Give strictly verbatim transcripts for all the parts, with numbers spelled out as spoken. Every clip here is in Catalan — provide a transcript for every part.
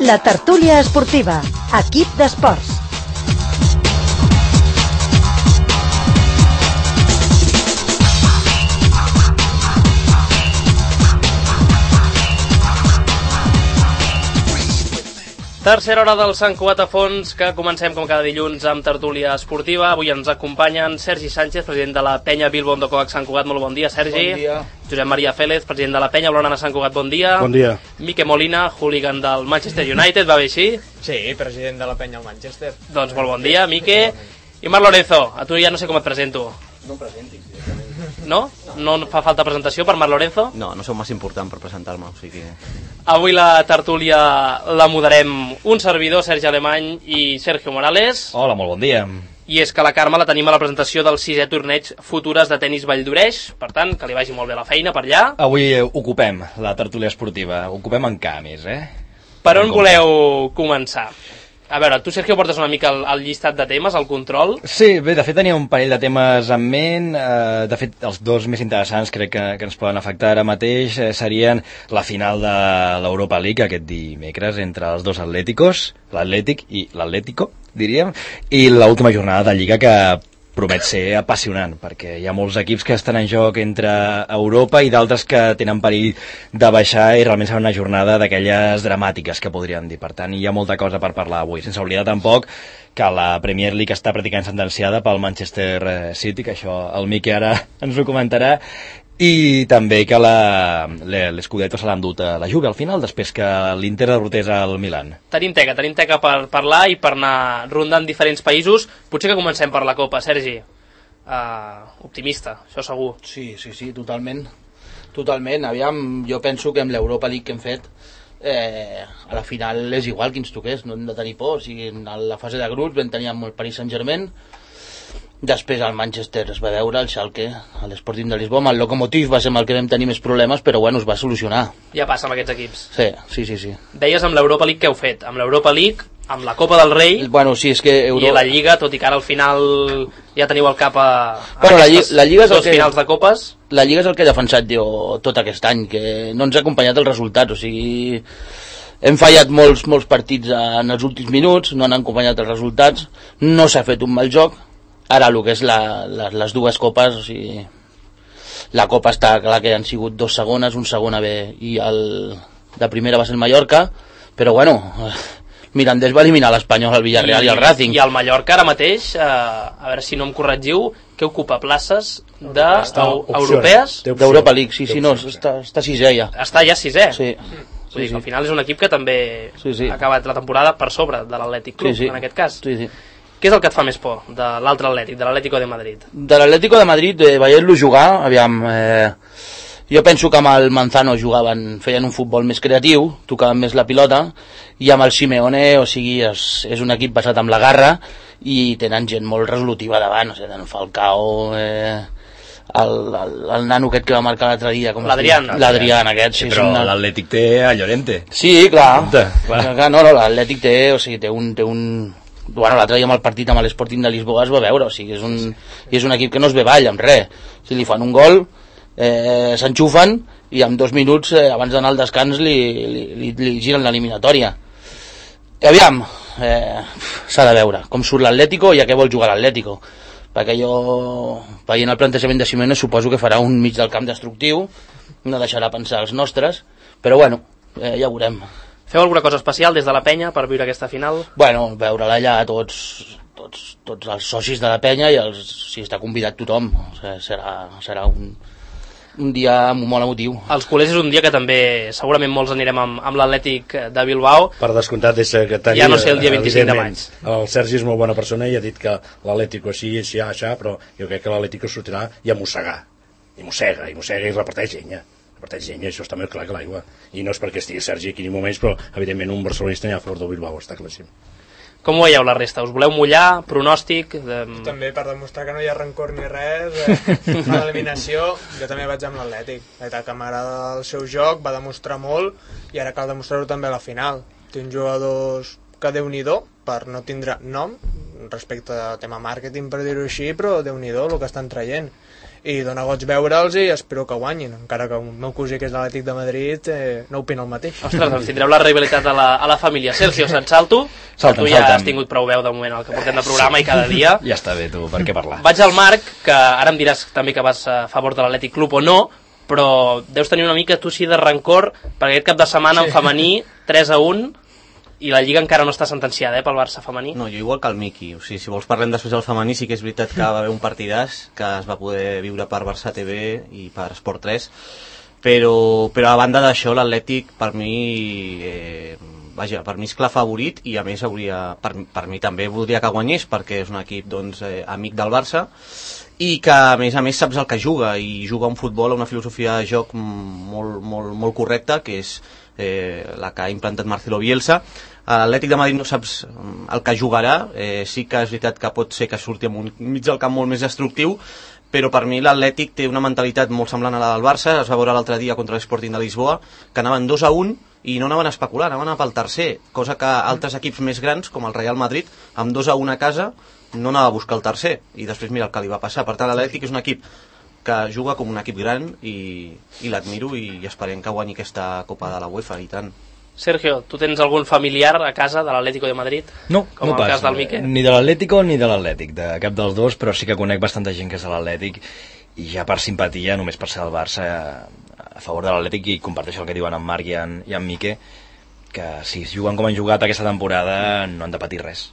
La tertúlia esportiva, equip d'esports. Tercera hora del Sant Cugat a fons, que comencem com cada dilluns amb tertúlia esportiva. Avui ens acompanyen Sergi Sánchez, president de la penya Bilbao Ondokoak Sant Cugat. Molt bon dia, Sergi. Bon dia. Josep Maria Félez, president de la penya Blaugrana Sant Cugat. Bon dia. Bon dia. Mique Molina, hooligan del Manchester United, va bé així? Sí, president de la penya al Manchester. Doncs molt bon dia, Mique. I Marc Lorenzo, a tu ja no sé com et presento. No em presentis. No? No fa falta presentació per Marc Lorenzo? No, no sou massa important per presentar-me, o sigui... Avui la tertúlia la moderem un servidor, Sergi Alemany, i Sergio Morales. Hola, molt bon dia. I és que la Carme la tenim a la presentació del sisè torneig Futures de tenis Valldoreix, per tant, que li vagi molt bé la feina per allà. Avui ocupem la tertúlia esportiva, ocupem en K, més, eh? Per on voleu començar? A veure, tu, Sergio, portes una mica el, el llistat de temes, el control. Sí, bé, de fet tenia un parell de temes en ment. Eh, de fet, els dos més interessants crec que, que ens poden afectar ara mateix eh, serien la final de l'Europa League aquest dimecres entre els dos Atléticos, l'Atlètic i l'Atlético, diríem, i l'última jornada de Lliga que promet ser apassionant, perquè hi ha molts equips que estan en joc entre Europa i d'altres que tenen perill de baixar i realment serà una jornada d'aquelles dramàtiques que podríem dir. Per tant, hi ha molta cosa per parlar avui, sense oblidar tampoc que la Premier League està pràcticament sentenciada pel Manchester City, que això el Miqui ara ens ho comentarà, i també que l'Scudetto se l'ha endut a la Juve al final, després que l'Inter derrotés al Milan. Tenim teca, tenim teca per parlar i per anar rondant diferents països. Potser que comencem per la Copa, Sergi. Uh, optimista, això segur. Sí, sí, sí, totalment. Totalment. Aviam, jo penso que amb l'Europa League que hem fet eh, a la final és igual qui ens toqués, no hem de tenir por. O sigui, en la fase de grups vam tenir amb el Paris Saint-Germain, després al Manchester es va veure, el Schalke, l'Sporting de Lisboa, el Lokomotiv va ser amb el que vam tenir més problemes, però bueno, es va solucionar. Ja passa amb aquests equips. Sí, sí, sí. sí. Deies amb l'Europa League què heu fet? Amb l'Europa League, amb la Copa del Rei, bueno, sí, és que Euro... i la Lliga, tot i que ara al final ja teniu el cap a, a bueno, la, Lliga, la Lliga és dos el que, finals de Copes. La Lliga és el que he defensat jo tot aquest any, que no ens ha acompanyat els resultats, o sigui... Hem fallat molts, molts partits en els últims minuts, no han acompanyat els resultats, no s'ha fet un mal joc. Ara el que és la, la, les dues copes, o sigui, la copa està clar que han sigut dos segones, un segon A B i el de primera va ser el Mallorca, però bueno, Mirandés va eliminar l'Espanyol, el Villarreal i, i el Racing. I el Mallorca ara mateix, eh, a veure si no em corregiu, que ocupa places de europees? D'Europa League, sí, sí, no, està, està sisè ja. Està ja sisè? Sí. Vull dir que al final és un equip que també sí, sí. ha acabat la temporada per sobre de l'Atlètic Club, sí, sí. en aquest cas. Sí, sí. Què és el que et fa més por de l'altre Atlètic, de l'Atlético de Madrid? De l'Atlético de Madrid, eh, veient-lo jugar, aviam, eh, jo penso que amb el Manzano jugaven, feien un futbol més creatiu, tocaven més la pilota, i amb el Simeone, o sigui, és, és un equip basat amb la garra, i tenen gent molt resolutiva davant, o sigui, tenen Falcao, eh, el, el, el nano aquest que va marcar l'altre dia, l'Adrián, l'Adrián aquest, sí, sí, però una... l'Atlètic té a Llorente. Sí, clar, clar. clar no, no, l'Atlètic té, o sigui, té un, té un... Bueno, l'altre dia amb el partit amb l'Sporting de Lisboa es va veure, o sigui, és un, i és un equip que no es ve avall amb res. Si li fan un gol, eh, s'enxufen i en dos minuts, eh, abans d'anar al descans, li, li, li, li giren l'eliminatòria. I aviam, eh, s'ha de veure com surt l'Atlético i a què vol jugar l'Atlético. Perquè jo, veient el plantejament de Simeone, suposo que farà un mig del camp destructiu, no deixarà pensar els nostres, però bueno, eh, ja ho veurem. Feu alguna cosa especial des de la penya per viure aquesta final? Bueno, veure-la allà tots, tots, tots els socis de la penya i els, si està convidat tothom. O sigui, serà, serà un, un dia molt emotiu. Els culers és un dia que també segurament molts anirem amb, amb l'Atlètic de Bilbao. Per descomptat de secretari, ja no sé el dia vint-i-cinc de maig. El Sergi és molt bona persona i ha dit que l'Atlético així, així, així, però jo crec que l'Atlético sortirà i a mossegar. I mossega, i mossega i reparteix llenya. Reparteix llenya, això està més clar que l'aigua. I no és perquè estigui Sergi aquí ni moments, però evidentment un barcelonista n'hi ha a favor del Bilbao, està claríssim. Com ho veieu la resta? Us voleu mullar? Pronòstic? De... També per demostrar que no hi ha rancor ni res, eh, a l'eliminació, jo també vaig amb l'Atlètic. La veritat que m'agrada el seu joc, va demostrar molt, i ara cal demostrar-ho també a la final. Té uns jugadors que Déu-n'hi-do, per no tindre nom, respecte al tema màrqueting, per dir-ho així, però Déu-n'hi-do el que estan traient. i dona goig veure'ls i espero que guanyin, encara que el meu cosí que és l'Atlètic de Madrid eh, no opina el mateix. Ostres, doncs tindreu la rivalitat a la, a la família. Sergio, se'n salto? Salta'm, tu ja salta'm. has tingut prou veu de moment el que portem de programa i cada dia. Ja està bé, tu, per què parlar? Vaig al Marc, que ara em diràs també que vas a favor de l'Atlètic Club o no, però deus tenir una mica tu sí de rancor, perquè aquest cap de setmana en femení tres a un, i la Lliga encara no està sentenciada, eh, pel Barça femení. No, jo igual que el Miqui. O sigui, si vols parlem després del femení, sí que és veritat que va haver un partidàs que es va poder viure per Barça T V i per Esport tres, però, però a banda d'això l'Atlètic per mi eh, vaja, per mi és clar favorit i a més hauria, per, per mi també voldria que guanyés perquè és un equip doncs, eh, amic del Barça i que a més a més saps el que juga i juga un futbol a una filosofia de joc molt, molt, molt correcta, que és eh, la que ha implantat Marcelo Bielsa. A l'Atlètic de Madrid no saps el que jugarà, eh, sí que és veritat que pot ser que surti amb un mig del camp molt més destructiu, però per mi l'Atlètic té una mentalitat molt semblant a la del Barça. Es va veure l'altre dia contra l'Sporting de Lisboa que anaven dos a un i no anaven a especular, anaven a pel tercer, cosa que altres equips més grans com el Real Madrid amb dos a un a casa no anava a buscar el tercer i després mira el que li va passar. Per tant l'Atlètic és un equip que juga com un equip gran i, i l'admiro i esperem que guanyi aquesta Copa de la UEFA i tant. Sergio, tu tens algun familiar a casa de l'Atlético de Madrid? No, com no el pas, cas del Miquel? Ni de l'Atlético ni de l'Atlètic, de cap dels dos, però sí que conec bastanta gent que és de l'Atlètic i ja per simpatia, només per ser del Barça, a favor de l'Atlètic, i comparteixo el que diuen en Marc i en, i en Mique, que si juguen com han jugat aquesta temporada no han de patir res.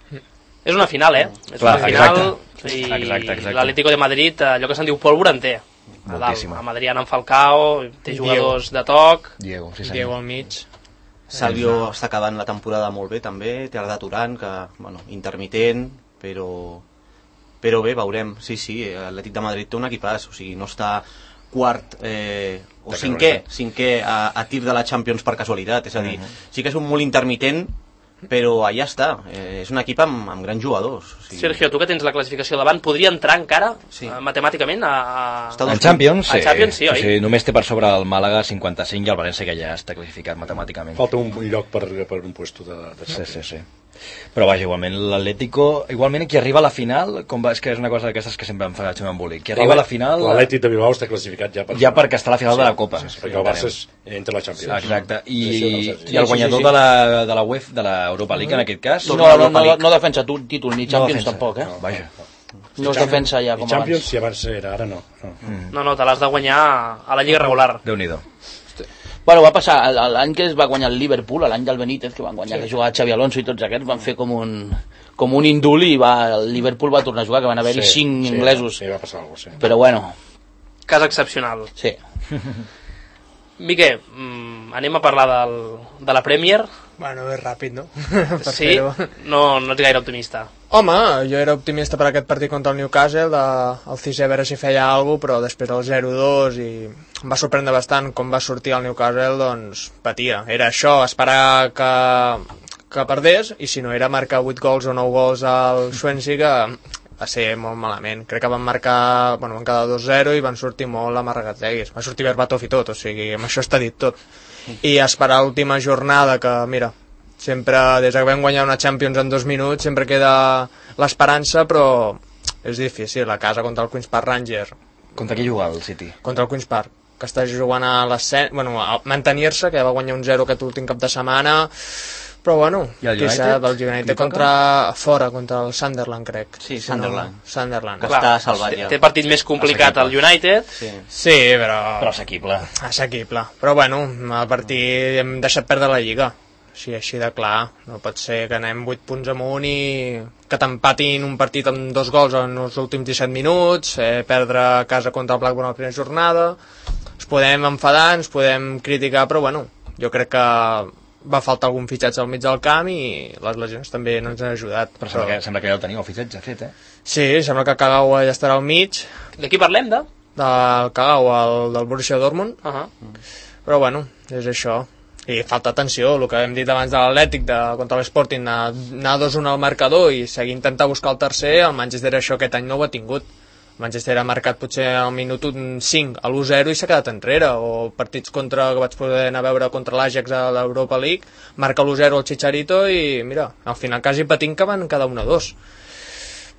És una final, eh? És Clar, una final exacte. i Exacte, exacte. l'Atlético de Madrid, allò que se'n diu pólvora en té. A, dalt, Moltíssima. a Madrid en Falcao, té Diego. jugadors de toc. Diego, sí senyor. Diego al mig. Salvio està acabant la temporada molt bé també, té Arda Turan, que, bueno, intermitent, però, però bé, veurem. Sí, sí, l'Atlètic de Madrid té un equipàs, o sigui, no està quart eh, o De cinquè, casualitat. cinquè a, a tir de la Champions per casualitat, és a dir, sí que és un molt intermitent, però allà està, eh, és un equip amb, amb grans jugadors. O sigui, Sergio, tu que tens la classificació davant, podria entrar encara Sí. eh, matemàticament a... a... Està En Champions, sí. A Champions, sí, oi? sí, només té per sobre el Màlaga cinquanta-cinc i el València que ja està classificat matemàticament. Falta un lloc per, per un puesto de, de Sí, Champions. sí, sí. Però vaja, igualment l'Atlético, igualment qui arriba a la final, com va, és que és una cosa d'aquestes que sempre em fa gaig m'embolic, qui arriba a la final L'Atlètic de Bilbao està classificat ja per ja perquè està a la final de la Copa. Sí, perquè el Barça és, entra a la Champions. Exacte, i, Sí, sí, no, sí, i el sí, guanyador sí, sí. de la, de la UEFA, de l'Europa League en aquest cas, No, no, no, no defensa tu, títol ni Champions defensa. tampoc, eh? No, vaja. No es defensa ja I com Champions, abans. si abans era, ara no. no. No, no, te l'has de guanyar a la Lliga regular. Déu-n'hi-do. Bueno, va passar l'any que es va guanyar el Liverpool, l'any del Benítez, que van guanyar, sí. que jugava Xavi Alonso i tots aquests, van fer com un, com un indult i va, el Liverpool va tornar a jugar, que van haver-hi Sí, cinc sí, inglesos. Sí, va passar alguna cosa, sí. Però bueno, Cas excepcional. sí. Miquel, mm, anem a parlar del, de la Premier. Bueno, és ràpid, no? Per Sí? fer-ho. No, no ets gaire optimista. Home, jo era optimista per aquest partit contra el Newcastle, de, el Cissé a veure si feia alguna cosa, però després el zero dos i em va sorprendre bastant com va sortir el Newcastle, doncs patia. Era això, esperar que, que perdés, i si no era marcar vuit gols o nou gols al Swansea, que va ser molt malament. Crec que van marcar, bueno, van quedar dos zero i van sortir molt amarregateguis. Va sortir Berbatov i tot, o sigui, amb això està dit tot. I esperar l'última jornada, que mira, sempre, des que vam guanyar una Champions en dos minuts, sempre queda l'esperança, però és difícil. A casa contra el Queen's Park Rangers, Contra qui juga el City? contra el Queen's Park, que està jugant a l'ascens, bueno, a mantenir-se, que va guanyar un zero aquest últim cap de setmana, però bueno, I el qui United? sap, el United Li toca? contra, fora, contra el Sunderland, crec. Sí, Si no, Sunderland. Sunderland. Que està salvat té, ja. té partit més complicat el United. Sí. Sí, però... Però assequible. assequible. Però bueno, al partit hem deixat perdre la Lliga. Sí, així de clar. No pot ser que anem vuit punts amunt i que t'empatin un partit amb dos gols en els últims disset minuts, eh, perdre a casa contra el Blackburn a la primera jornada. Ens podem enfadar, ens podem criticar, però bueno, jo crec que va faltar algun fitxatge al mig del camp i les lesions també no ens han ajudat. Però sembla que, sembla que ja el teniu, el fitxatge fet, eh? Sí, sembla que Kagawa ja estarà al mig, De qui parlem, de? del Kagawa, el del Borussia Dortmund. Uh -huh. Però bueno, és això. I falta atenció, el que hem dit abans de l'Atlètic de, contra l'Sporting, anar, anar dos un al marcador i seguir intentar buscar el tercer. El Manchester això aquest any no ho ha tingut. El Manchester ha marcat potser al minut cinc a l'u zero i s'ha quedat enrere, o partits contra, que vaig poder anar a veure contra l'Ajax a l'Europa League, marca l'u zero el Chicharito i mira, al final quasi patint que van cada un a dos.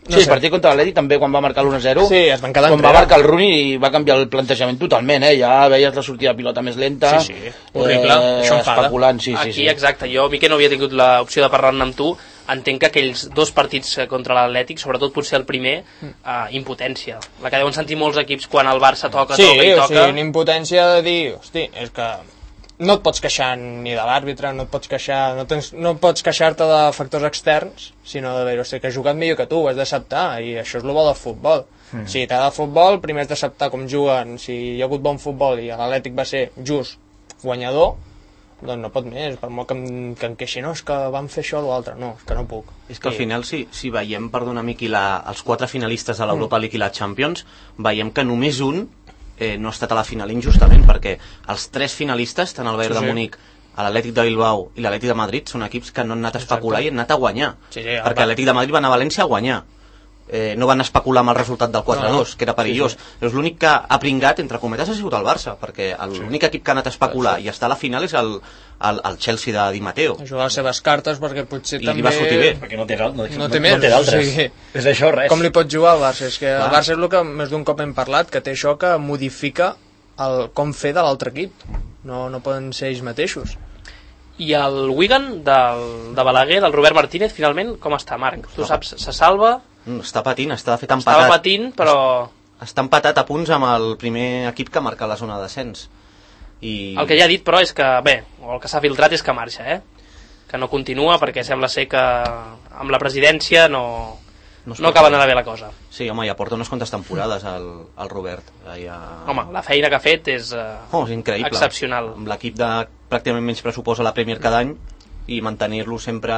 No sí, sé. El partit contra l'Atlètic també, quan va marcar l'u a zero, sí, es van quedar quan va marcar el Rooney va canviar el plantejament totalment, eh? Ja veies la sortida de pilota més lenta, sí, sí. Horrible, eh, això enfada. Especulant, sí, Aquí, sí, sí. exacte, jo, Miquel, no havia tingut l'opció de parlar-ne amb tu, entenc que aquells dos partits contra l'Atlètic, sobretot potser el primer, eh, impotència, la que deuen sentir molts equips quan el Barça toca, sí, toca i toca. Sí, o sigui, impotència de dir, hosti, és que no et pots queixar ni de l'àrbitre, no et pots queixar, no, tens, no pots queixar-te de factors externs, sinó de dir, hosti, que ha jugat millor que tu, ho has d'acceptar, i això és el bo del futbol. Mm. Si t'agrada el futbol, primer has d'acceptar com juguen, si hi ha hagut bon futbol i l'Atlètic va ser just guanyador, doncs no pot més, per molt que em, que em queixi, no, és que van fer això o l'altre, no, és que no puc. És que al final, si, si veiem, perdona, Miqui, la, els quatre finalistes de l'Europa League i la Champions, veiem que només un eh, no ha estat a la final injustament, perquè els tres finalistes, tant el Bayern sí, sí. de Múnich, l'Atlètic de Bilbao i l'Atlètic de Madrid, són equips que no han anat a especular Exacte. i han anat a guanyar, sí, sí, perquè l'Atlètic de Madrid va anar a València a guanyar. Eh, no van especular amb el resultat del quatre a dos, no, que era perillós. Sí, sí. L'únic que ha pringat, entre cometes, ha sigut el Barça, perquè l'únic equip que ha anat a especular sí, sí. i està a la final és el, el, el Chelsea de Di Matteo. Ha jugat les seves cartes perquè potser I també... li va sortir bé. Perquè no té, no, no, no té més. No té d'altres. O sigui, és això, res. Com li pot jugar al Barça? És que Clar. el Barça és el que més d'un cop hem parlat, que té això que modifica el com fer de l'altre equip. No, no poden ser ells mateixos. I el Wigan del, de Balaguer, del Robert Martínez, finalment, com està, Marc? Tu saps, se salva? Està patint, està fet empatat. Estava patint, però... Està empatat a punts amb el primer equip que marca la zona de descens. I... El que ja ha dit, però, és que, bé, el que s'ha filtrat és que marxa, eh? Que no continua, perquè sembla ser que amb la presidència no, no, no acaba d'anar bé la cosa. Sí, home, ja porta unes quantes temporades el, el Robert. Ja... Home, la feina que ha fet és, uh, oh, és increïble. Excepcional. Amb l'equip de pràcticament menys pressupost a la Premier cada any i mantenir-lo sempre...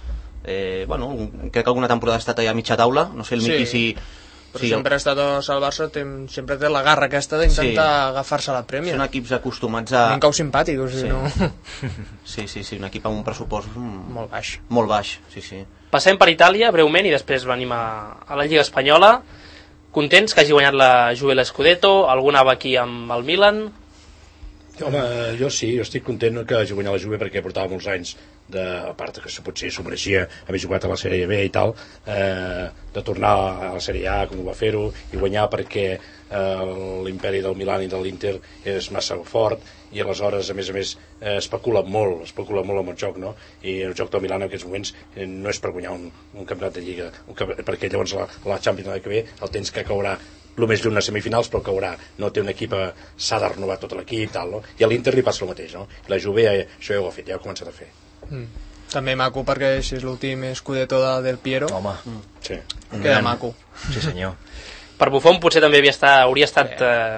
Eh, bueno, crec que alguna temporada ha estat allà a mitja taula, no sé el Miqui sí, si... Però si sempre ha estat al Barça, té, sempre té la garra aquesta d'intentar sí. agafar-se la Premier. Són equips acostumats a... Un cau simpàtic, o sigui, sí. no... Sí, sí, sí, un equip amb un pressupost... Molt baix. Molt baix, sí, sí. Passem per Itàlia, breument, i després venim a, a la Lliga Espanyola. Contents que hagi guanyat la Juve l'Scudetto? Algú anava aquí amb el Milan? Home, jo sí, jo estic content que hagi guanyat la Juve perquè portava molts anys, de, a part que potser s'ho mereixia haver jugat a la Sèrie B i tal, eh, de tornar a la Sèrie A com ho va fer-ho i guanyar perquè eh, l'imperi del Milan i de l'Inter és massa fort i aleshores a més a més eh, especula molt, especula molt amb el joc, no? I el joc del Milan en aquests moments eh, no és per guanyar un, un campionat de Lliga, un, perquè llavors la, la Champions que ve el tens que caurà el més lluny unes semifinals, però caurà, no té un equip, s'ha de renovar tot l'equip, tal, no? I a l'Inter li passa el mateix, no? I la Juve eh, això ja ho ha fet, ja ho ha començat a fer. Mm. També maco perquè si és l'últim Scudetto de Del Piero. Home, mm. sí. Queda maco. Sí, senyor. Per Buffon potser també havia estat, hauria estat eh,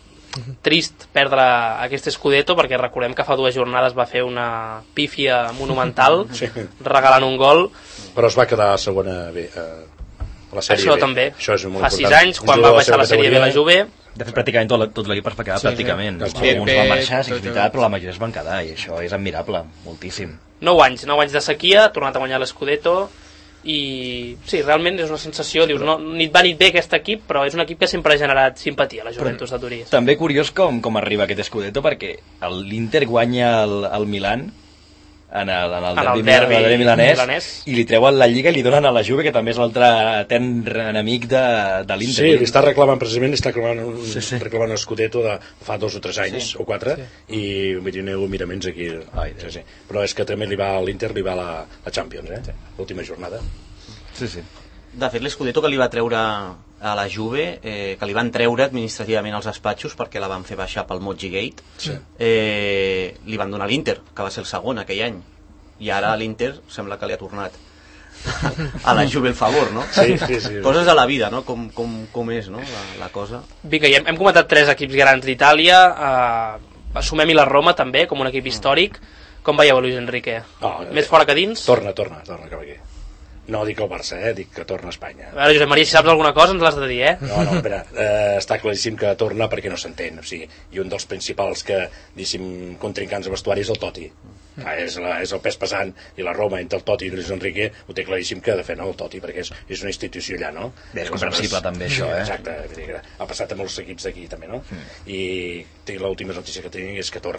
trist perdre aquest Scudetto, perquè recordem que fa dues jornades va fer una pífia monumental, sí. regalant un gol. Però es va quedar a segona B, eh, a la Sèrie Això B. també, Això és molt fa important. sis anys, quan va baixar la Sèrie B la Juve. De fet, pràcticament tot, tot l'equip es va quedar, sí, pràcticament. Sí. Sí. Alguns van marxar, sí, és veritat, però la majoria es van quedar, i això és admirable, moltíssim. Nou anys, nou anys de sequia, ha tornat a guanyar l'Scudetto, i sí, realment és una sensació, dius, no, ni et va ni et ve aquest equip, però és un equip que sempre ha generat simpatia a la Juventus de Turí. També curiós com, com arriba aquest Scudetto, perquè l'Inter guanya el, el Milan, en el, en el, en el derbi, derbi milanès, milanès, i li treuen la Lliga i li donen a la Juve, que també és l'altre ten enemic de, de l'Inter. Sí, li està reclamant, precisament, li està reclamant un, sí, sí. reclamant un Scudetto de fa dos o tres anys, sí. o quatre, sí. i Mirineu Miraments aquí. Ai, sí, sí. Però és que també li va a l'Inter, li va a la, la Champions, eh? Sí. L'última jornada. Sí, sí. De fet, l'Scudetto que li va treure a la Juve, eh, que li van treure administrativament als despatxos perquè la van fer baixar pel Moggigate, sí. eh, li van donar l'Inter, que va ser el segon aquell any, i ara l'Inter sembla que li ha tornat a la Juve el favor, no? Sí, sí, sí. Coses de la vida, no? Com, com, com és, no? La, la cosa. Vinga, hem, hem comentat tres equips grans d'Itàlia, eh, assumem-hi la Roma també, com un equip històric. Com veieu Luis Enrique? Oh, Més fora que dins? Torna, torna, torna cap aquí. No dic el Barça, eh? Dic que torna a Espanya. A veure, Josep Maria, si saps alguna cosa ens l'has de dir, eh? No, no, espera, eh, està claríssim que torna perquè no s'entén, o sigui, i un dels principals que, diguéssim, contrincants a vestuari és el Totti. Ah, és, la, és el pes pesant, i la Roma entre el Totti i Luis Enrique ho té claríssim que defenen el Totti perquè és, és una institució allà, no? Bé, és comprensible també això, eh? Exacte, ha passat a molts equips d'aquí també, no? Mm. I l'última notícia que tenim és que torna.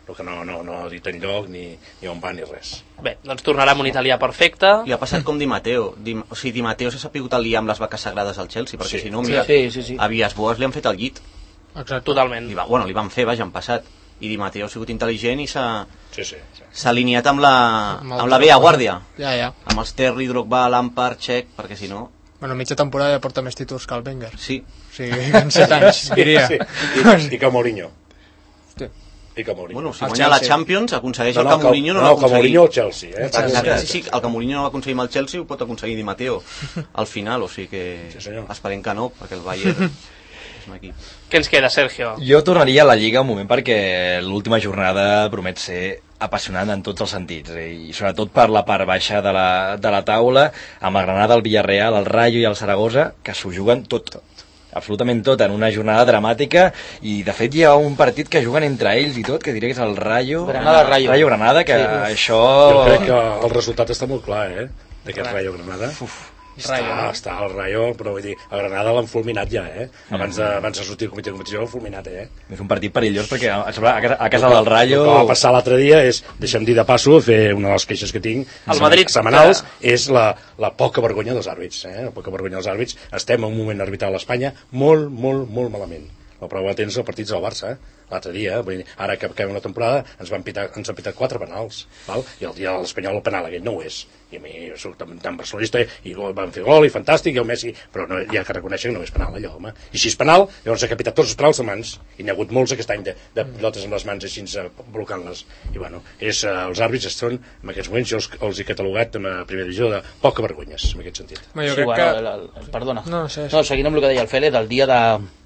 el que no, no, no ha dit enlloc ni, ni on va ni res. Bé, doncs tornarà amb un italià perfecte. Li ha passat com Di Matteo. Di, o sigui, Di Matteo s'ha sapigut aliar amb les vaques sagrades al Chelsea, perquè Sí. si no, mira, Sí, sí, sí. a Villas Boas li han fet el llit. Exacte. Totalment. Li va, bueno, li van fer, vaja, en passat. I Di Matteo ha sigut intel·ligent i s'ha Sí, sí. sí. s'ha alineat amb la, Amb el amb la vella Drogba. guàrdia. Ja, ja. Amb els Terry, Drogba, Lampard, Cech, perquè si no... Bueno, mitja temporada ja porta més títols que el Wenger. Sí. O sigui, en set anys, diria. Sí, I, i que Mourinho. Hosti. I que Mourinho. Bueno, si El guanya la Chelsea. Champions, aconsegueix no, el no, que Mourinho no, no, va no, que aconseguir. Mourinho al Chelsea, eh? Exacte, sí, sí, el que Mourinho no va aconseguir amb el Chelsea ho pot aconseguir Di Matteo al final, o sigui que Sí, senyor. esperem que no, perquè el Bayern és un equip. Què ens queda, Sergio? Jo tornaria a la Lliga un moment perquè l'última jornada promet ser apassionant en tots els sentits, eh? I sobretot per la part baixa de la, de la taula, amb el Granada, el Villarreal, el Rayo i el Saragossa, que s'ho juguen tot, absolutament tot, en una jornada dramàtica, i de fet hi ha un partit que juguen entre ells i tot, que diré que és el Rayo... Granada-Rayo. Rayo-Granada, que Sí. això... Jo crec que el resultat està molt clar, eh? D'aquest Rayo Granada. Uf. Està, Rayo. està el Rayo, però vull dir, a Granada l'han fulminat ja, eh? Abans de, abans de sortir el comitè de competició l'han fulminat, eh? És un partit perillós perquè a, sobre, a, casa, a casa del Rayo... El que va passar l'altre dia és, deixa'm dir de passo, fer una de les queixes que tinc, El Madrid, setmanals, que- és la, la poca vergonya dels àrbits, eh? La poca vergonya dels àrbits. Estem en un moment arbitral a Espanya molt, molt, molt malament. La prova tens els partits del Barça, eh? L'altre dia, vull dir, ara que acabem la temporada, ens van pitar, ens han pitat quatre penals, val? I el dia de l'Espanyol el penal aquell no ho és. I a mi soc tan, tan barcelonista i van fer gol i fantàstic, i el Messi, però no, hi ha que reconèixer que no és penal allò, home. I si és penal, llavors ha capitat tots els penals de mans, i n'hi ha hagut molts aquest any de, de pilotes amb les mans així eh, blocant-les. I bueno, és, eh, els àrbits són, en aquests moments, jo els, els he catalogat en la primera divisió de poca vergonyes, en aquest sentit. Bueno, jo Sí, crec bueno, que... el, el, el, perdona. No, sí, sí. No, seguint amb el que deia el Fele, del dia de...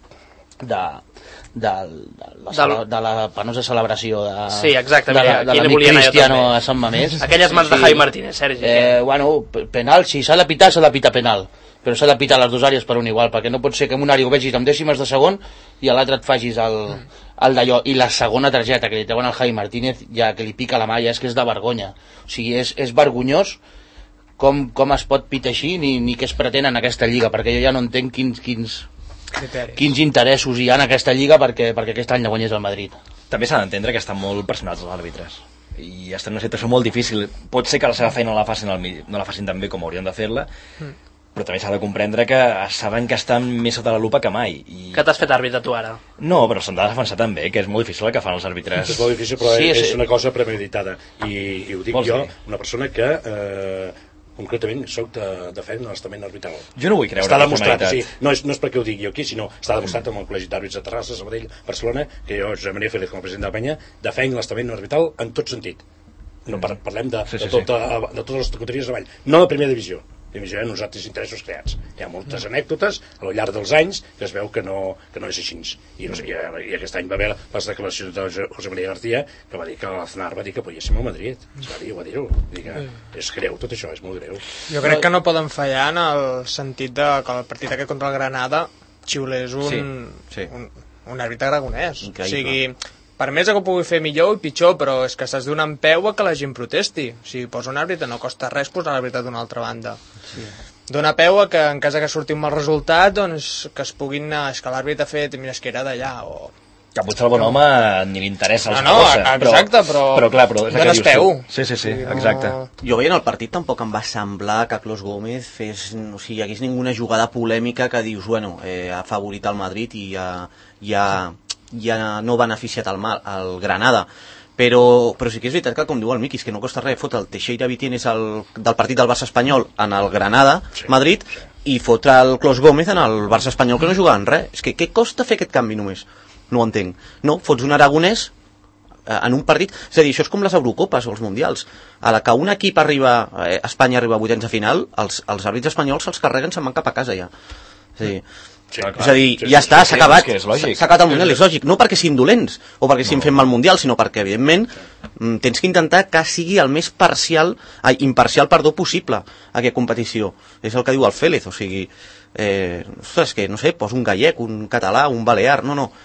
de de, de, la, cele- de la penosa celebració de, Sí, exacte, de, mira, la- de aquí li l'amic volia anar jo Cristiano també. a Sant Mamés. Aquelles mans de Javi Martínez, Sergi. Eh, bueno, pe- penal, si s'ha de pitar, s'ha de pitar penal, però s'ha de pitar les dues àrees per un igual, perquè no pot ser que en una àrea ho vegis amb dècimes de segon i a l'altre et facis el, el d'allò. I la segona targeta que li treuen al Javi Martínez, ja que li pica la mà, ja és que és de vergonya. O sigui, és, és vergonyós com, com es pot pitar així ni, ni què es pretén en aquesta lliga, perquè jo ja no entenc quins, quins, Criteris. quins interessos hi ha en aquesta lliga perquè, perquè aquest any la guanyés el Madrid. També s'ha d'entendre que estan molt pressionats els àrbitres i estan en una situació molt difícil. Pot ser que la seva feina no la facin, al, mi- no la facin tan bé com haurien de fer-la, Mm. però també s'ha de comprendre que saben que estan més sota la lupa que mai. I... Que t'has fet àrbitre tu ara? No, però s'han de defensar també, que és molt difícil el que fan els àrbitres. És molt difícil, però Sí, és, sí. és una cosa premeditada. I, i ho dic Vols jo, dir? una persona que eh, concretament soc de, de fe en l'estament arbitral. Jo no vull creure Està en la demostrat, formalitat. sí, no és, no és perquè ho digui jo aquí, sinó està demostrat amb el Col·legi d'Àrbits de Terrassa, Sabadell, Barcelona, que jo, Josep Maria Félix, com a president de la penya, defenc l'estament arbitral en tot sentit. No par parlem de, Sí, sí, de, tota, de totes les categories avall. No la primera divisió. La divisió hi ha uns altres interessos creats. Hi ha moltes anècdotes al llarg dels anys que es veu que no, que no és així. I, no sé, i, i aquest any va haver les declaracions de José José María García, que va dir que l'Aznar va dir que podíéssim al Madrid. Es va dir, ho va dir-ho. Dir que és greu tot això, és molt greu. Jo crec que no poden fallar en el sentit de que el partit aquest contra el Granada xiulés un, Sí, sí. un, un àrbitre aragonès. Increïble. O sigui, per més que ho pugui fer millor i pitjor, però és que estàs donant peu a que la gent protesti. O sigui, posa un àrbitre, no costa res posar l'àrbitre d'una altra banda. Sí. Dona peu a que en cas que surti un mal resultat, doncs que es puguin anar, és que l'àrbitre ha fet, mira, és que era d'allà, o... Que potser el bon home ni li interessa el No, no, Saragossa, exacte, però- Però clar, però és el que dones dius tu. peu. Sí, sí, sí, no- exacte. Jo veient el partit tampoc em va semblar que Clos Gómez fes, o sigui, hi hagués ninguna jugada polèmica que dius, bueno, eh, ha favorit el Madrid i ja, ja, ja no ha beneficiat el, mal, el Granada. Però, però sí que és veritat que, com diu el Miquis, que no costa res fotre el Teixeira Vitienes el, del partit del Barça espanyol en el Granada, Sí, Madrid, i fotre el Clos Gómez en el Barça espanyol que no juga en res. És que què costa fer aquest canvi només? No ho entenc. No, fots un aragonès eh, en un partit... És a dir, això és com les Eurocopes o els Mundials. A la que un equip arriba, eh, Espanya arriba a vuitens de final, els, els àrbits espanyols se'ls carreguen, se'n van cap a casa ja. És a dir, Sí, Clar, és a dir, sí, ja sí, està, sí, s'ha sí, acabat, és que és lògic. s'ha acabat el Mundial, és lògic, no perquè siguin dolents o perquè siguin fent mal Mundial, sinó perquè, evidentment, mm, tens que intentar que sigui el més parcial, ai, imparcial, perdó, possible, aquesta competició. És el que diu el Félix, o sigui, eh, ostres, que, no sé, posa un gallec, un català, un balear, no, no,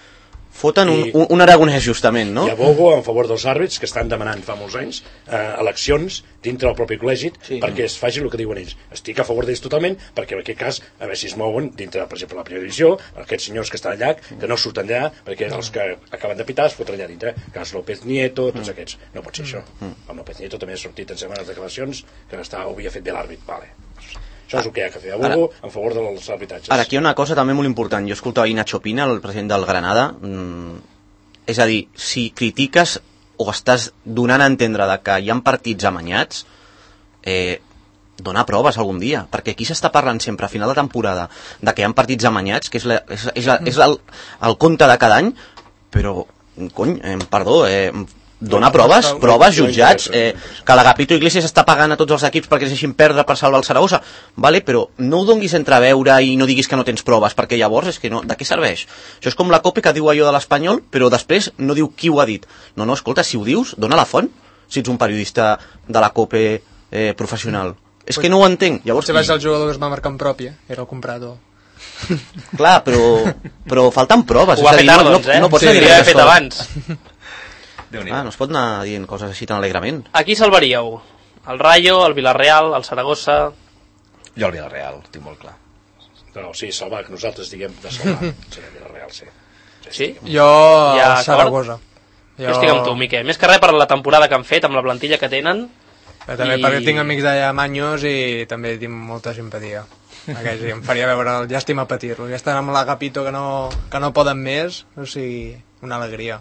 Foten un, I- un, un aragonès, justament, no? I abogo en favor dels àrbits que estan demanant fa molts anys eh, eleccions dintre del propi col·legi Sí. perquè es faci el que diuen ells. Estic a favor d'ells totalment perquè en aquest cas a veure si es mouen dintre, per exemple, la primera divisió, aquests senyors que estan allà, que no surten d'allà perquè els que acaben de pitar es fotran allà dintre. Cas López Nieto, tots aquests. No pot ser això. El López Nieto també ha sortit en setmanes declaracions que està, ho havia fet bé l'àrbit. Vale. Això és el que hi ha que fer. Abogo en favor dels arbitratges. Ara, aquí hi ha una cosa també molt important. Jo escoltava ahir Nacho Pina, el president del Granada. Mm, és a dir, si critiques o estàs donant a entendre de que hi ha partits amanyats, eh, dona proves algun dia, perquè aquí s'està parlant sempre a final de temporada de que hi ha partits amanyats, que és, la, és, és, la, és el, el compte de cada any, però, cony, eh, perdó, eh, dona proves, proves, jutjats, eh, que l'Agapito Iglesias està pagant a tots els equips perquè es deixin perdre per salvar el Saragossa, vale, però no ho donguis a entreveure i no diguis que no tens proves, perquè llavors és que no, de què serveix? Això és com la COPE que diu allò de l'Espanyol, però després no diu qui ho ha dit. No, no, escolta, si ho dius, dona la font, si ets un periodista de la COPE eh, professional. És que no ho entenc. Llavors, Potser va ser el jugador que es va marcar en pròpia, era el comprador. clar, però, però falten proves. Ho va és a fer dir, tard, no, doncs, eh? no, no pots Sí, anar ho havia dient fet això. abans. Ah, no es pot anar dient coses així tan alegrament. A qui salvaríeu? El Rayo, el Villarreal, el Saragossa... Jo el Villarreal, tinc molt clar. No, sí, salvar, que nosaltres diguem de salvar. Sí, el Real, sí. Sí? Jo, Ja, el Saragossa. Jo... jo estic amb tu, Miquel. Més que res per la temporada que han fet, amb la plantilla que tenen... Però també I- perquè tinc amics d'allà manyos i també tinc molta simpatia. Aquells, em faria veure el llàstima patir-lo. Ja estan amb l'Agapito que, no, que no poden més, o sigui, una alegria.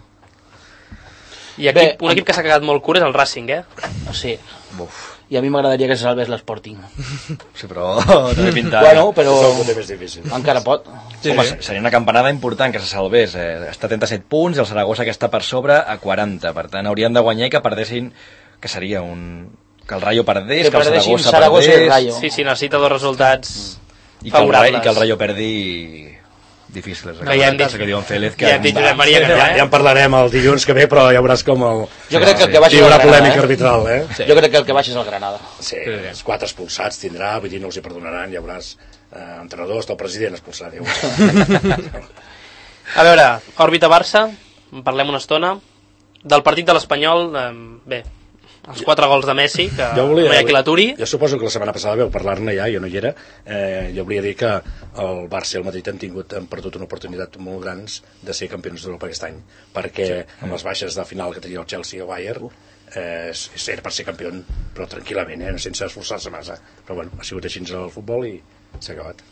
I equip, un equip que s'ha cagat molt curt és el Racing, eh? Sí. I a mi m'agradaria que se salvés l'Sporting. Sí, però també pinta... Bueno, però És el que té més difícil. encara pot. Sí, home, seria una campanada important que se salvés. Eh? Està a trenta-set punts i el Saragossa que està per sobre a quaranta. Per tant, haurien de guanyar i que perdessin, que seria un... que el Rayo perdés, Que que, el perdessin Saragossa, Saragossa i el perdés... Rayo. Sí, sí, necessita dos resultats I que, el, Ra- favorables. I que el Rayo perdi... Difícil, és Que ja hem dit- que diuen Félez, que ja hem dit, Josep Maria, que no, Ja, eh? ja en parlarem el dilluns que ve, però ja veuràs com el... Jo crec que el que Hi baixi és el haurà Granada, polèmica eh? arbitral, eh? Sí. Jo crec que el que baixa és el Granada. Sí, els quatre expulsats tindrà, vull dir, no els hi perdonaran, ja veuràs eh, entrenadors del president expulsat. Ja veuràs. A veure, òrbita Barça, en parlem una estona. Del partit de l'Espanyol, eh, bé, els quatre gols de Messi, que Jo volia, no hi ha qui l'aturi. Jo suposo que la setmana passada veu parlar-ne ja, jo no hi era. Eh, jo volia dir que el Barça i el Madrid han tingut han perdut una oportunitat molt grans de ser campions d'Europa aquest any, perquè sí. amb les baixes de final que tenia el Chelsea o el Bayern, eh, era per ser campió, però tranquil·lament, eh, sense esforçar-se massa. Però bueno, ha sigut així el futbol i s'ha acabat.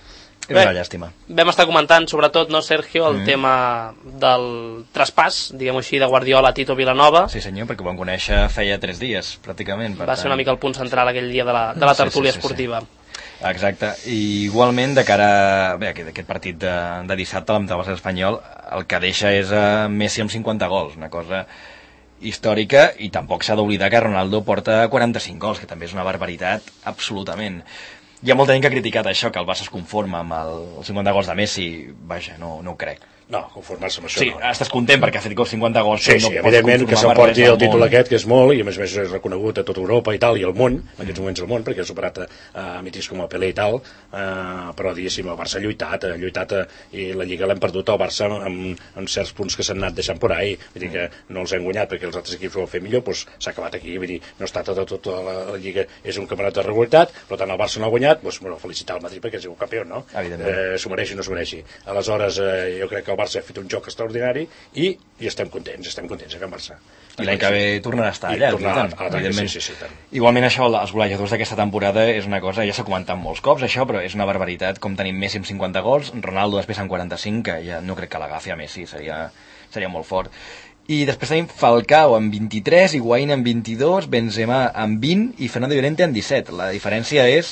És una llàstima. Vam estar comentant, sobretot, no, Sergio, el mm. tema del traspàs, diguem-ho així, de Guardiola a Tito Vilanova. Sí senyor, perquè ho vam conèixer feia tres dies, pràcticament. Per Va tant... ser una mica el punt central aquell dia de la, de la tertúlia sí, sí, sí, esportiva. Sí. Exacte, i igualment de cara bé, aquest, aquest partit de, de dissabte amb el Barça espanyol, el que deixa és a Messi amb cinquanta gols, una cosa històrica, i tampoc s'ha d'oblidar que Ronaldo porta quaranta-cinc gols, que també és una barbaritat absolutament. Hi ha molta gent que ha criticat això, que el Barça es conforma amb el, els cinquanta gols de Messi. Vaja, no, no ho crec. No, conformar-se amb això Sí, no. estàs content perquè ha fet cinquanta gols. Sí, però sí, no pots evidentment que conformar s'emporti res el al títol món. aquest, que és molt, i a més a més és reconegut a tota Europa i tal, i el món, en aquests moments el món, perquè ha superat a, a mítics com el Pelé i tal, eh, però diguéssim, el Barça ha lluitat, ha lluitat a, i la Lliga l'hem perdut al Barça amb, amb certs punts que s'han anat deixant por ahí, vull dir que no els hem guanyat perquè els altres equips ho han fet millor, doncs s'ha acabat aquí, vull dir, no està tota, tota la, la Lliga, és un campionat de regularitat, però tant el Barça no ha guanyat, doncs, bueno, felicitar el Madrid perquè és un campió, no? Eh, s'ho mereixi o no s'ho mereixi. Aleshores, eh, jo crec que el Barça ha fet un joc extraordinari i, i estem contents, estem contents a Can Barça. I l'any que ve tornarà a estar allà, tornar tant, a, a, a, evidentment. sí, sí, sí, tant. Igualment això, els golejadors d'aquesta temporada és una cosa, ja s'ha comentat molts cops això, però és una barbaritat, com tenim Messi amb cinquanta gols, Ronaldo després amb quaranta-cinc, que ja no crec que l'agafi a Messi, seria, seria molt fort. I després tenim Falcao amb vint-i-tres, Higuaín amb vint-i-dos, Benzema amb vint i Fernando Llorente amb disset. La diferència és,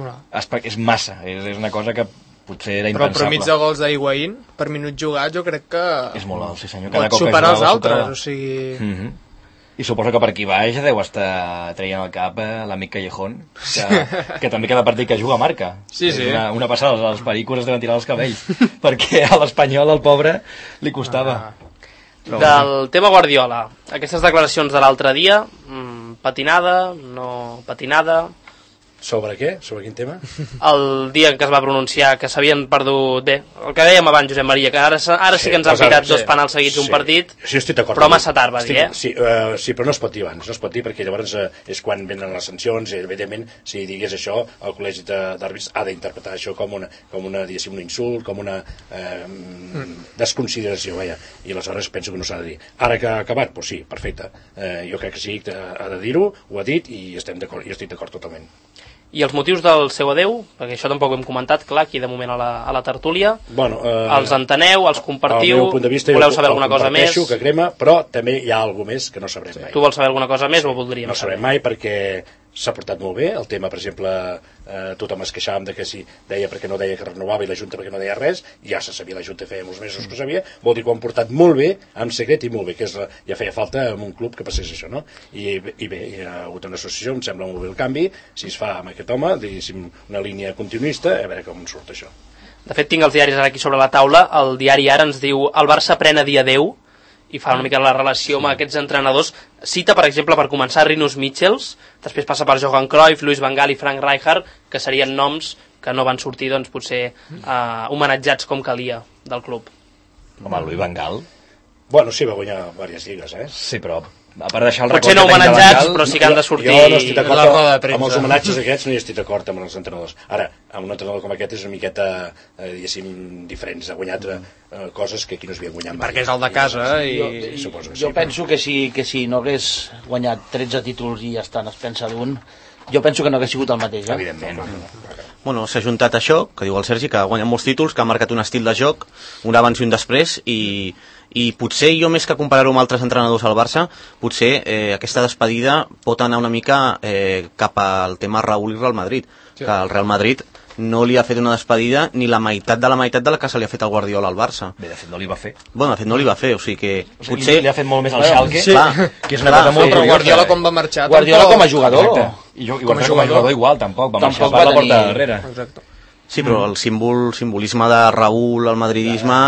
és massa, és, és una cosa que potser era però impensable. per mig de gols d'Higuaín per minut jugat jo crec que és molt alt, sí senyor. pot superar els altres, o sigui... Mm -hmm. I suposo que per aquí baix ja deu estar traient al cap eh, l'amic Callejón, que, que també cada partit que juga marca. Sí, sí. És una, una passada, les pel·lícules deuen tirar els cabells, perquè a l'Espanyol, al pobre, li costava. Ah. Del tema Guardiola, aquestes declaracions de l'altre dia, mmm, patinada, no patinada... Sobre què? Sobre quin tema? El dia en què es va pronunciar que s'havien perdut... Bé, el que dèiem abans, Josep Maria, que ara, ara sí, sí que ens han pitat sí, dos penals seguits sí, un partit, sí, estic però massa tard, va estic, dir, eh? Sí, uh, sí, però no es pot dir abans, no es pot dir perquè llavors uh, és quan venen les sancions i, evidentment, si digués això, el col·legi d'àrbits ha d'interpretar això com una, com una, diguéssim, un insult, com una eh, mm. desconsideració, veia, i aleshores penso que no s'ha de dir. Ara que ha acabat, doncs sí, perfecte. Eh, jo crec que sí, ha de dir-ho, ho ha dit i estem d'acord, jo estic d'acord totalment. I els motius del seu adeu, perquè això tampoc ho hem comentat, clar, aquí de moment a la, a la tertúlia, bueno, eh, els enteneu, els compartiu, al meu punt de vista, voleu saber alguna cosa més? Que crema, però també hi ha alguna més que no sabrem sí. mai. Tu vols saber alguna cosa més o voldríem no saber? No sabrem mai perquè s'ha portat molt bé, el tema, per exemple, eh, tothom es queixàvem de que si deia perquè no deia que renovava i la Junta perquè no deia res, ja se sabia, la Junta feia molts mesos que ho sabia, vol dir que ho han portat molt bé, amb secret i molt bé, que és la, ja feia falta en un club que passés això, no? I, i bé, hi ha hagut una associació, em sembla molt bé el canvi, si es fa amb aquest home, diguéssim, una línia continuista, a veure com surt això. De fet, tinc els diaris ara aquí sobre la taula, el diari ara ens diu el Barça pren a dia deu, i fa una mica la relació amb aquests entrenadors. Cita, per exemple, per començar, Rinus Michels, després passa per Johan Cruyff, Luis Van Gaal i Frank Rijkaard, que serien noms que no van sortir, doncs, potser eh, homenatjats com calia del club. Home, Luis Van Gaal? Bueno, sí, va guanyar diverses lligues, eh? Sí, però a part d'això el potser no homenatjats, però sí que han de sortir... Jo no estic d'acord amb, amb els homenatges aquests, no hi estic d'acord amb els entrenadors. Ara, amb un entrenador com aquest és una miqueta, eh, diguéssim, diferents. Ha guanyat eh, coses que aquí no s'havien guanyat mai. Perquè és el de casa i... Jo, i... Suposo que jo sí, penso però... que, si, que si no hagués guanyat tretze títols i ja està en es pensa d'un, jo penso que no hagués sigut el mateix, eh? Evidentment. Bueno, s'ha juntat això, que diu el Sergi, que ha guanyat molts títols, que ha marcat un estil de joc, un abans i un després, i, i potser jo, més que comparar-ho amb altres entrenadors al Barça, potser eh, aquesta despedida pot anar una mica eh, cap al tema Raúl i Real Madrid, sí. Que el Real Madrid no li ha fet una despedida ni la meitat de la meitat de la que se li ha fet al Guardiola al Barça. Bé, de fet no li va fer. Bueno, de fet no li va fer, o sigui que... O sigui, potser... li ha fet molt més al Schalke, sí. Clar, que és una cosa molt curiosa. Guardiola com va marxar... Guardiola com a jugador. I jo, com, a jugador. com a jugador igual, tampoc. Va marxar per la porta darrere. Exacte. Sí, però el símbol, simbolisme de Raúl, el madridisme...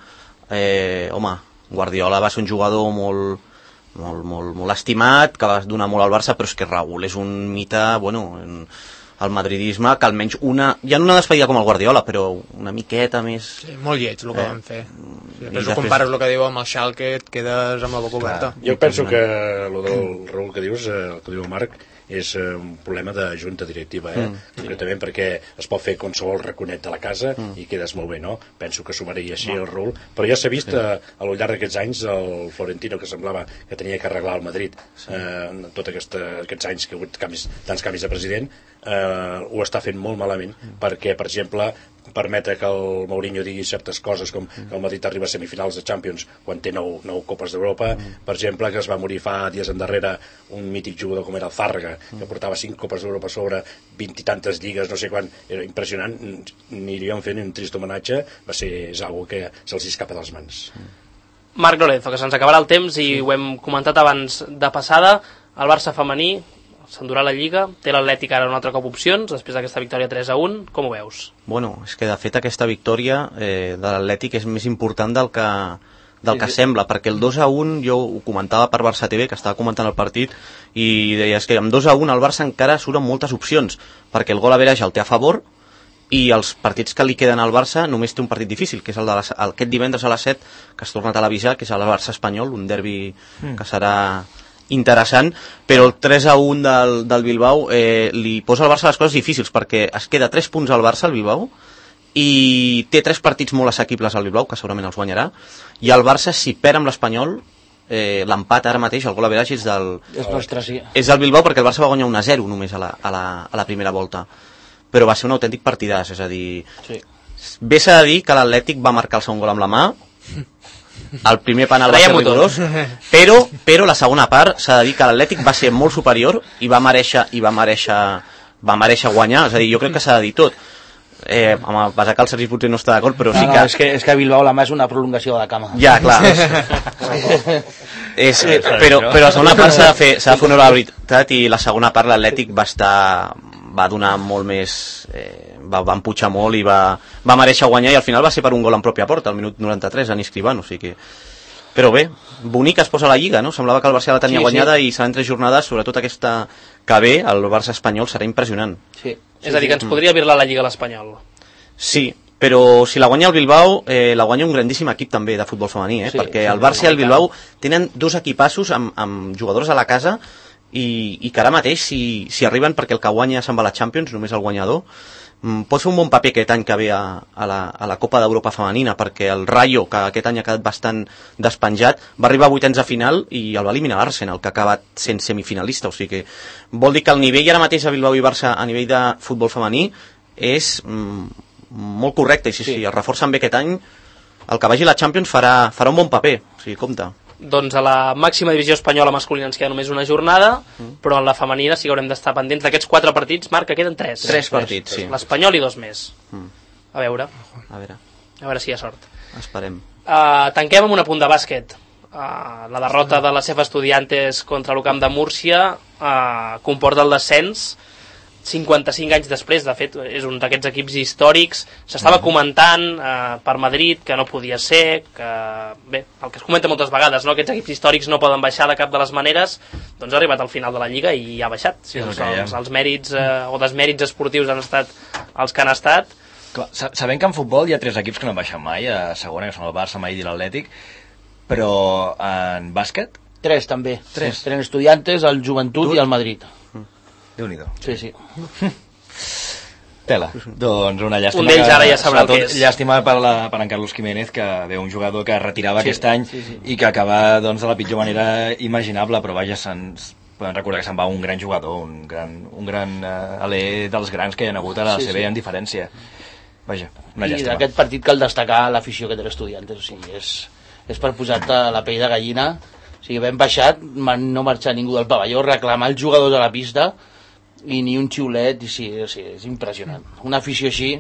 Eh, home, Guardiola va ser un jugador molt... Molt, molt, molt estimat, que va donar molt al Barça, però és que Raúl és un mite, bueno... En, el madridisme, que almenys una... Ja no una despedida com el Guardiola, però una miqueta més... Sí, molt lleig el que eh, van fer. Si després ho compares el que diu amb el Schalke, et quedes amb la boca oberta. Jo penso que el del Raúl que dius, el que diu el Marc, és un problema de junta directiva, eh? Mm. Concretament perquè es pot fer qualsevol raconet de la casa mm. i quedes molt bé, no? Penso que s'ho mereixia així el Raúl, però ja s'ha vist sí. a, a lo llarg d'aquests anys el Florentino, que semblava que tenia que arreglar el Madrid sí. eh, tots aquesta, aquests anys que ha hagut canvis, tants canvis de president, eh, ho està fent molt malament mm. perquè, per exemple, permetre que el Mourinho digui certes coses com que el Madrid arriba a semifinals de Champions quan té nou, nou copes d'Europa, mm. per exemple, que es va morir fa dies endarrere un mític jugador com era el Zárraga, que portava cinc copes d'Europa sobre vint i tantes lligues, no sé quan, era impressionant, ni li van fer ni un trist homenatge, va ser, és algo que se'ls escapa de les mans. Marc Lorenzo, que se'ns acabarà el temps i ho hem comentat abans de passada, el Barça femení s'endurà la Lliga, té l'Atlètic ara un altre cop opcions, després d'aquesta victòria tres a un, com ho veus? Bueno, és que de fet aquesta victòria eh, de l'Atlètic és més important del que, del que sí, sí. sembla, perquè el dos a un, jo ho comentava per Barça T V, que estava comentant el partit, i deies que amb dos a un el Barça encara surt amb moltes opcions, perquè el gol average el té a favor, i els partits que li queden al Barça només té un partit difícil, que és el de les, el, aquest divendres a les set, que es torna a televisar, que és el Barça espanyol, un derbi mm. que serà interessant, però el tres a un del, del Bilbao eh, li posa al Barça les coses difícils, perquè es queda tres punts al Barça, al Bilbao, i té tres partits molt assequibles al Bilbao, que segurament els guanyarà, i el Barça, si perd amb l'Espanyol, eh, l'empat ara mateix, el gol average és del, és nostre, sí. és del Bilbao, perquè el Barça va guanyar un a zero només a la, a la, a la primera volta, però va ser un autèntic partidàs, és a dir, sí. bé s'ha de dir que l'Atlètic va marcar el segon gol amb la mà, el primer penal va ser rigorós, però, però la segona part s'ha de dir que l'Atlètic va ser molt superior i va mereixer, i va mereixer, va mereixer guanyar, és a dir, jo crec que s'ha de dir tot. Eh, home, passa que el Sergi potser no està d'acord, però sí que... No, no, és que, és que a Bilbao la mà és una prolongació de la cama. Ja, clar. és, eh, però, però la segona part s'ha de fer, s'ha de fer honor a la veritat, i la segona part l'Atlètic va estar... va donar molt més... Eh, va, va empujar molt i va, va mereixer guanyar, i al final va ser per un gol en pròpia porta, al minut noranta-tres, en Escribano, o sigui que... Però bé, bonic es posa la Lliga, no? Semblava que el Barça la tenia Sí, guanyada sí. i seran tres jornades, sobretot aquesta que ve, el Barça espanyol serà impressionant. Sí. És a dir, que ens podria virlar la Lliga a l'Espanyol. Sí, però si la guanya el Bilbao, eh, la guanya un grandíssim equip també de futbol femení, eh? Sí, perquè sí, el Barça i el sí, Bilbao tenen dos equipassos amb, amb jugadors a la casa i, i que ara mateix, si, si arriben perquè el que guanya se'n va a la Champions, només el guanyador, mm, pot fer un bon paper aquest any que ve a, a, la, a la Copa d'Europa femenina, perquè el Rayo, que aquest any ha quedat bastant despenjat, va arribar a vuitens de final i el va eliminar l'Arsenal, que ha acabat sent semifinalista, o sigui que vol dir que el nivell ara mateix a Bilbao i Barça a nivell de futbol femení és mm, molt correcte, i si, sí. si es reforcen bé aquest any, el que vagi a la Champions farà, farà un bon paper, o sigui, compte. Doncs a la màxima divisió espanyola masculina ens queda només una jornada, mm. però en la femenina sí que haurem d'estar pendents d'aquests quatre partits. Marc, que queden tres. Tres partits, sí. L'Espanyol i dos més. Mm. A veure. A veure, A veure si hi ha sort. esperem. Uh, tanquem amb un apunt de bàsquet. Uh, la derrota de la C E F Estudiantes contra l'U C A M de Múrcia uh, comporta el descens cinquanta-cinc anys després. De fet, és un d'aquests equips històrics. S'estava mm. comentant uh, per Madrid que no podia ser, que bé, el que es comenta moltes vegades, no? Aquests equips històrics no poden baixar de cap de les maneres. Doncs ha arribat al final de la Lliga i ha baixat. Sí, doncs els, els mèrits uh, o desmèrits esportius han estat els que han estat. Clar, sabem que en futbol hi ha tres equips que no han baixat mai a segona, que són el Barça, Madrid i l'Atlètic, però en bàsquet? Tres, també. Tres. Tenen Estudiantes, el Joventut i el Madrid. Déu-n'hi-do. Sí, sí. Tela. Doncs una llàstima. Un d'ells ara ja sabrà el que és. Llàstima per, la, per en Carlos Jiménez, que ve un jugador que es retirava Sí, aquest any sí, sí. i que acaba doncs, de la pitjor manera imaginable, però vaja, se'ns podem recordar que se'n va un gran jugador, un gran, un gran uh, alè dels grans que hi ha hagut a la Sí, C B sí. en diferència. Vaja, una I llàstima. d'aquest partit cal destacar l'afició que té l'Estudiantes, o sigui, és, és per posar-te la pell de gallina. O sigui, ben baixat, no marxar ningú del pavelló, reclamar els jugadors a la pista i ni un xiulet, i sí, o sigui, és impressionant. Una afició així,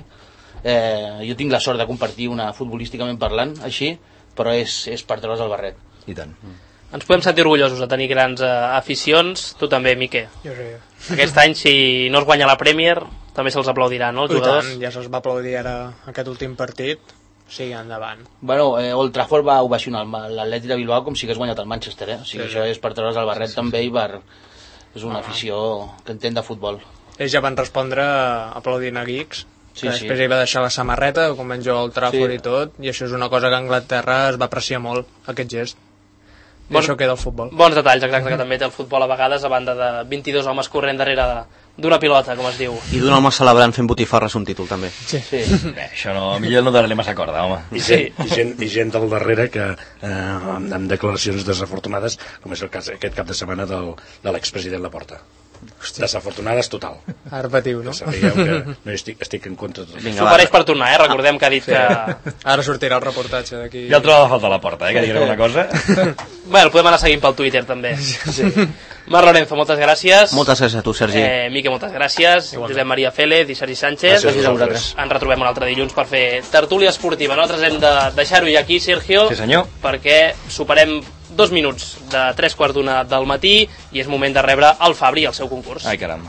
eh, jo tinc la sort de compartir una futbolísticament parlant així, però és, és per treure's el barret. I tant. Ens podem sentir orgullosos de tenir grans uh, aficions. Tu també, Miquel. Jo sé. Aquest any, si no es guanya la Premier, també se'ls aplaudirà, no, els I jugadors? tant, ja se'ls va aplaudir ara aquest últim partit. O sigui, endavant. Bueno, eh, Old Trafford va ovacionar l'Atlètic de Bilbao com si hagués guanyat el Manchester, eh? O sigui, Sí, això sí. és per treure's el barret sí, sí. també i per... És una afició que entén de futbol. Ells ja van respondre aplaudint a Giggs, Sí, que sí. després ell va deixar la samarreta, com van jugar al Trafford Sí. i tot, i això és una cosa que a Anglaterra es va apreciar molt, aquest gest. I Bon- això queda el futbol. Bons detalls, exacte, que també té el futbol a vegades, a banda de vint-i-dos homes corrent darrere d'una pilota, com es diu. I d'un home celebrant fent botifarres un títol, també. Sí. Bé, això no, millor no donar-li massa corda, home. I gent, i gent, i gent del darrere que eh, amb, amb declaracions desafortunades, com és el cas aquest cap de setmana del, de l'expresident Laporta. Desafortunades total. Ara patiu, no? Que sapigueu que no estic, estic en contra de tot. Vinga, S'ho pareix per tornar, eh? Recordem que ha dit que... Ara sortirà el reportatge d'aquí... Ja el trobava a falta a la porta, eh, que digués alguna cosa. Bueno, podem anar seguint pel Twitter, també. Sí. Marc Lorenzo, moltes gràcies. Moltes gràcies a tu, Sergi. Eh, Miquel, moltes gràcies. Josep Maria Félez i Sergi Sánchez. Gràcies a vosaltres. Ens retrobem un altre dilluns per fer tertúlia esportiva. Nosaltres hem de deixar-ho ja aquí, Sergio, Sí, senyor. perquè superem dos minuts de tres quarts d'una del matí i és moment de rebre el Fabri al seu concurs. Ai, caram.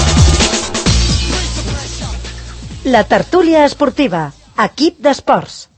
La tertúlia esportiva. Equip d'esports.